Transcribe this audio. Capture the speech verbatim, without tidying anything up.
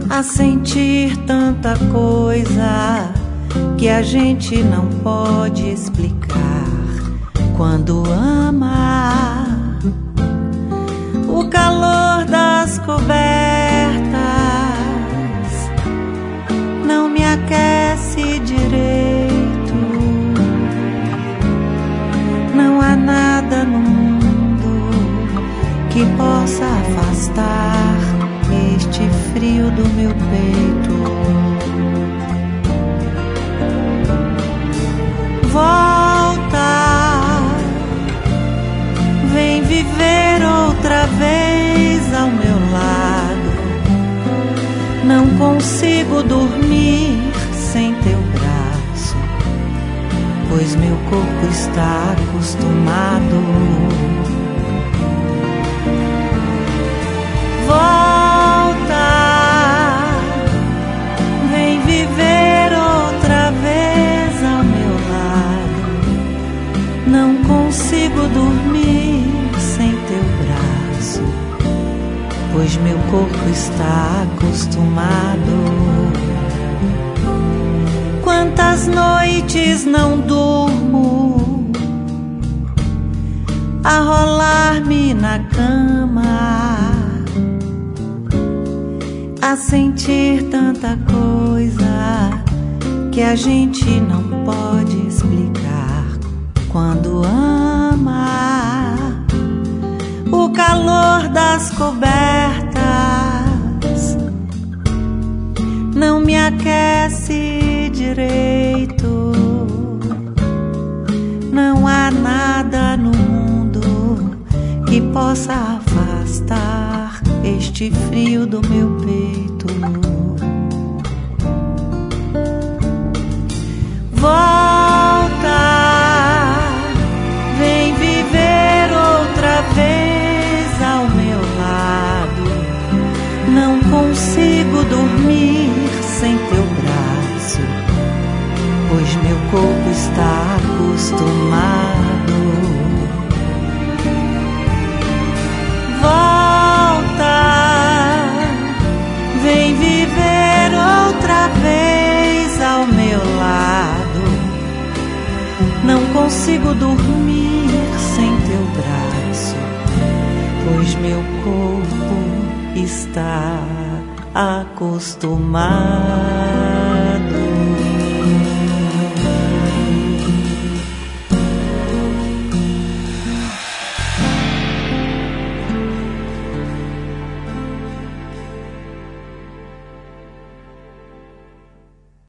a sentir tanta coisa que a gente não pode explicar quando ama. O calor das cobertas não me aquece direito. Não há nada no mundo que possa afastar este frio do meu peito. Volta, vem viver outra vez ao meu lado. Não consigo dormir sem teu braço, pois meu corpo está acostumado. Volta, vem viver outra vez ao meu lado. Não consigo dormir sem teu braço, pois meu corpo está acostumado. Quantas noites não durmo a rolar-me na cama, a sentir tanta coisa que a gente não pode explicar quando ama. O calor das cobertas não me aquece direito. Não há nada no mundo que possa afastar este frio do meu peito. Volta, vem viver outra vez ao meu lado. Não consigo dormir sem teu braço, pois meu corpo está acostumado. Volta, vem viver outra vez ao meu lado. Não consigo dormir sem teu braço, pois meu corpo está acostumado.